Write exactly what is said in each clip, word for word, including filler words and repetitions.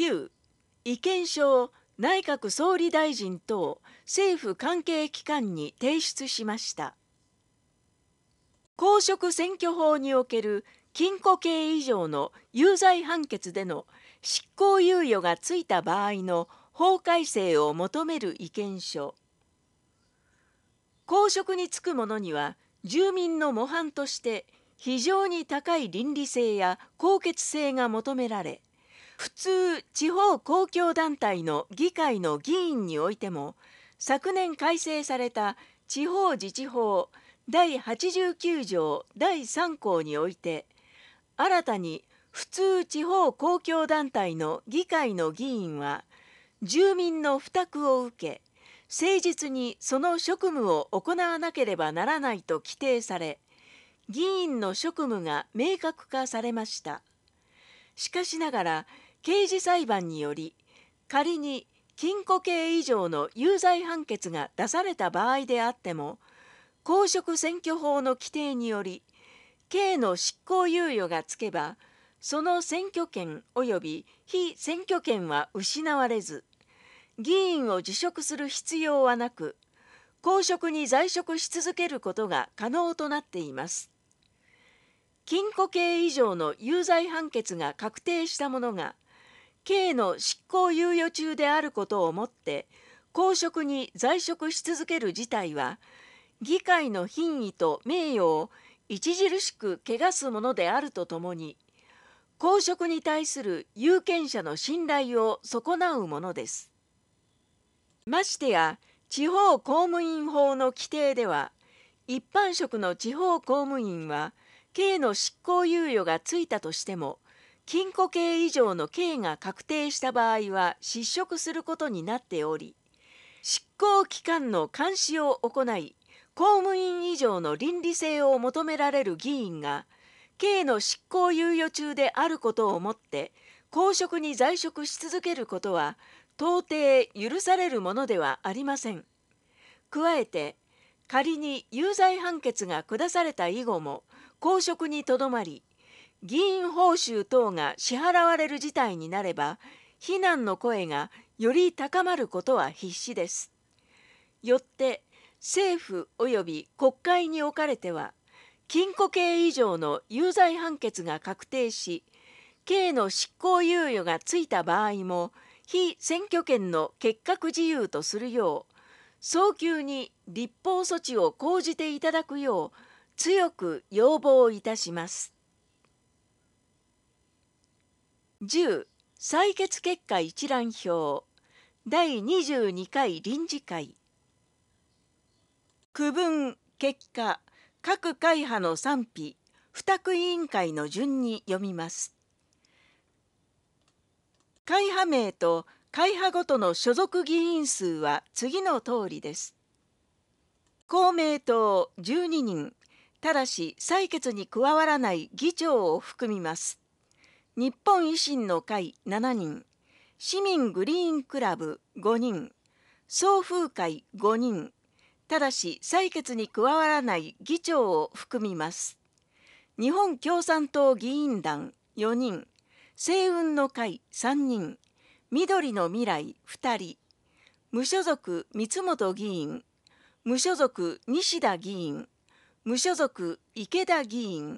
きゅう意見書を内閣総理大臣等政府関係機関に提出しました。公職選挙法における禁錮刑以上の有罪判決での執行猶予がついた場合の法改正を求める意見書。公職に就く者には住民の模範として非常に高い倫理性や高潔性が求められ、普通地方公共団体の議会の議員においても、昨年改正された地方自治法だいはちじゅうきゅう条だいさん項において、新たに普通地方公共団体の議会の議員は、住民の負託を受け、誠実にその職務を行わなければならないと規定され、議員の職務が明確化されました。しかしながら、刑事裁判により、仮に禁錮刑以上の有罪判決が出された場合であっても、公職選挙法の規定により、刑の執行猶予がつけば、その選挙権及び被選挙権は失われず、議員を辞職する必要はなく、公職に在職し続けることが可能となっています。禁錮刑以上の有罪判決が確定した者が、刑の執行猶予中であることをもって公職に在職し続ける事態は、議会の品位と名誉を著しく汚すものであるとともに、公職に対する有権者の信頼を損なうものです。ましてや地方公務員法の規定では、一般職の地方公務員は刑の執行猶予がついたとしても、禁錮刑以上の刑が確定した場合は失職することになっており、執行機関の監視を行い、公務員以上の倫理性を求められる議員が、刑の執行猶予中であることをもって公職に在職し続けることは到底許されるものではありません。加えて、仮に有罪判決が下された以後も公職にとどまり、議員報酬等が支払われる事態になれば、非難の声がより高まることは必至です。よって政府及び国会におかれては、禁錮刑以上の有罪判決が確定し、刑の執行猶予がついた場合も被選挙権の結核自由とするよう、早急に立法措置を講じていただくよう強く要望いたします。じゅう採決結果一覧表だいにじゅうにかい臨時会。区分結果各会派の賛否付託委員会の順に読みます。会派名と会派ごとの所属議員数は次の通りです。公明党じゅうににん、ただし採決に加わらない議長を含みます。日本維新の会しちにん、市民グリーンクラブごにん、送風会ごにん、ただし採決に加わらない議長を含みます。日本共産党議員団よにん、星雲の会さんにん、緑の未来ふたり、無所属三本議員、無所属西田議員、無所属池田議員。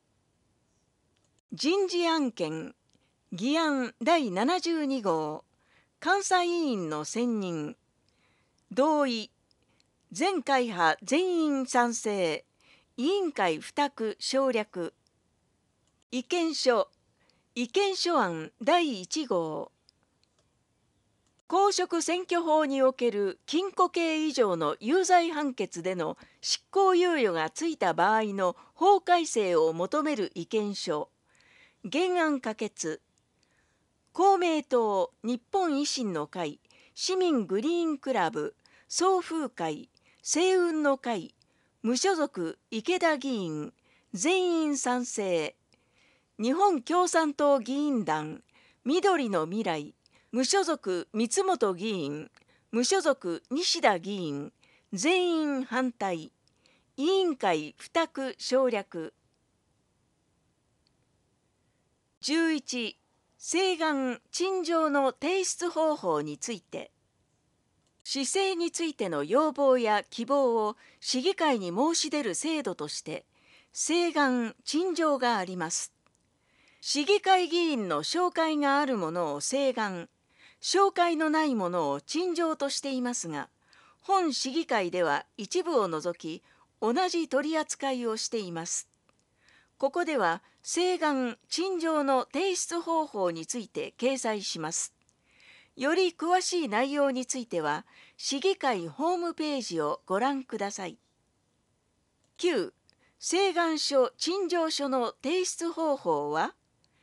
人事案件議案だいななじゅうに号、監査委員の選任。同意、全会派全員賛成、委員会付託省略。意見書意見書案だいいち号、公職選挙法における禁錮刑以上の有罪判決での執行猶予がついた場合の法改正を求める意見書。原案可決。公明党、日本維新の会、市民グリーンクラブ、送風会、星雲の会、無所属池田議員、全員賛成。日本共産党議員団、緑の未来、無所属三本議員、無所属西田議員、全員反対。委員会付託省略。じゅういち、 請願陳情の提出方法について、市政についての要望や希望を市議会に申し出る制度として請願陳情があります。市議会議員の紹介があるものを請願、紹介のないものを陳情としていますが、本市議会では一部を除き同じ取り扱いをしています。ここでは請願陳情の提出方法について掲載します。より詳しい内容については市議会ホームページをご覧ください。きゅう. 請願書陳情書の提出方法は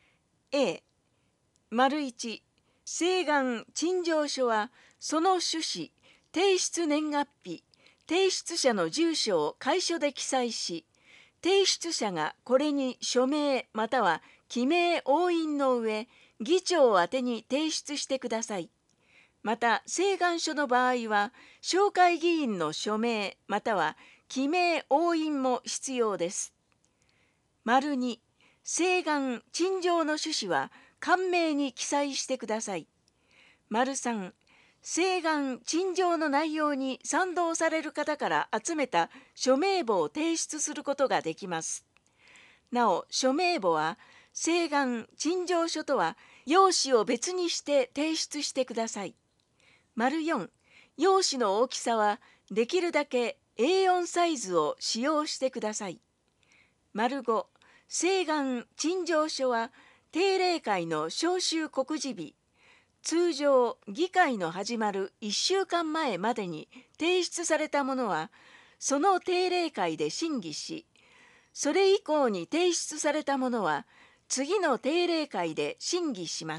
A 丸いち請願陳情書はその趣旨、提出年月日、提出者の住所を楷書で記載し、提出者がこれに署名または記名押印の上、議長宛てに提出してください。また請願書の場合は紹介議員の署名または記名押印も必要です。丸に請願陳情の趣旨は簡明に記載してください。丸さん請願陳情の内容に賛同される方から集めた署名簿を提出することができます。なお署名簿は請願陳情書とは用紙を別にして提出してください。丸よん用紙の大きさはできるだけ エーよん サイズを使用してください。丸ご請願陳情書は定例会の召集告示日、通常議会の始まるいっしゅうかんまえまでに提出されたものはその定例会で審議し、それ以降に提出されたものは次の定例会で審議します。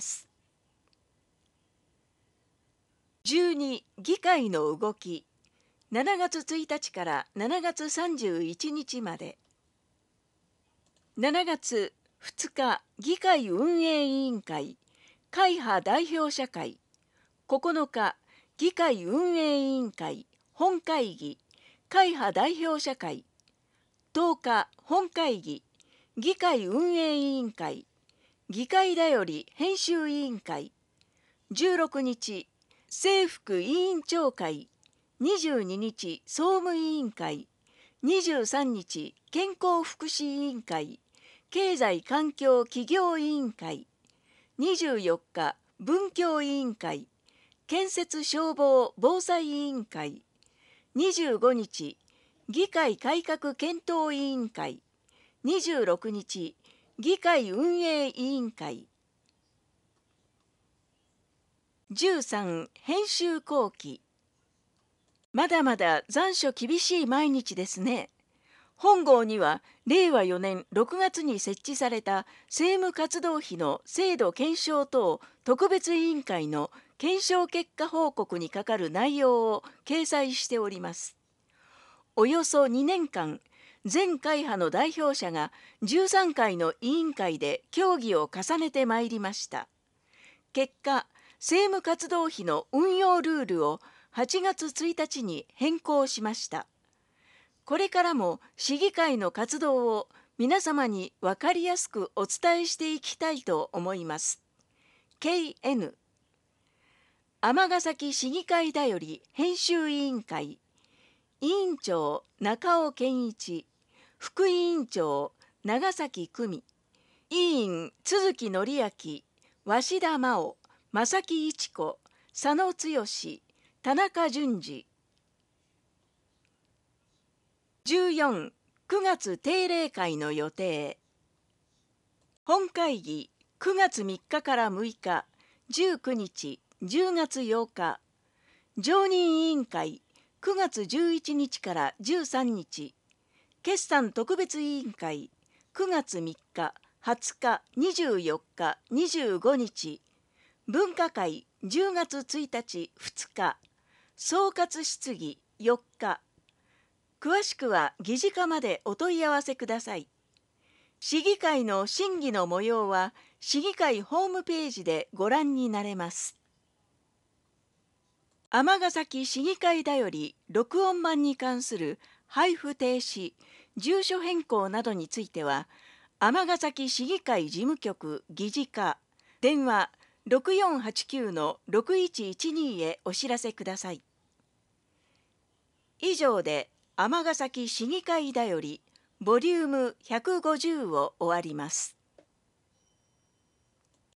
じゅうに議会の動き、しちがつついたちからしちがつさんじゅういちにちまで。しちがつふつか議会運営委員会会派代表者会、ここのか議会運営委員会本会議会派代表者会、とおか本会議議会運営委員会議会だより編集委員会、じゅうろくにち政福委員長会、にじゅうににち総務委員会、にじゅうさんにち健康福祉委員会経済環境企業委員会、にじゅうよっか文教委員会建設消防防災委員会、にじゅうごにち議会改革検討委員会、にじゅうろくにち議会運営委員会。じゅうさん編集後期。まだまだ残暑厳しい毎日ですね。本号にはれいわよねんろくがつに設置された政務活動費の制度検証等特別委員会の検証結果報告にかかる内容を掲載しております。およそにねんかん、全会派の代表者がじゅうさんかいの委員会で協議を重ねてまいりました。結果、政務活動費の運用ルールをはちがつついたちに変更しました。これからも市議会の活動を皆様に分かりやすくお伝えしていきたいと思います。ケーエヌ 尼崎市議会だより編集委員会委員長中尾健一、副委員長長崎久美、委員都築則明、鷲田真央、正木一子、佐野剛、田中淳二。じゅうよん、くがつ定例会の予定。本会議くがつみっかからむいか、じゅうくにち、じゅうがつようか。常任委員会くがつじゅういちにちからじゅうさんにち。決算特別委員会くがつみっか、はつか、にじゅうよっか、にじゅうごにち。分科会じゅうがつついたち、ふつか。総括質疑よっか。詳しくは議事課までお問い合わせください。市議会の審議の模様は市議会ホームページでご覧になれます。尼崎市議会だより録音版に関する配布停止、住所変更などについては、尼崎市議会事務局議事課電話ろくよんはちきゅうのろくいちいちにへお知らせください。以上で尼崎市議会だよりボリュームひゃくごじゅうを終わります。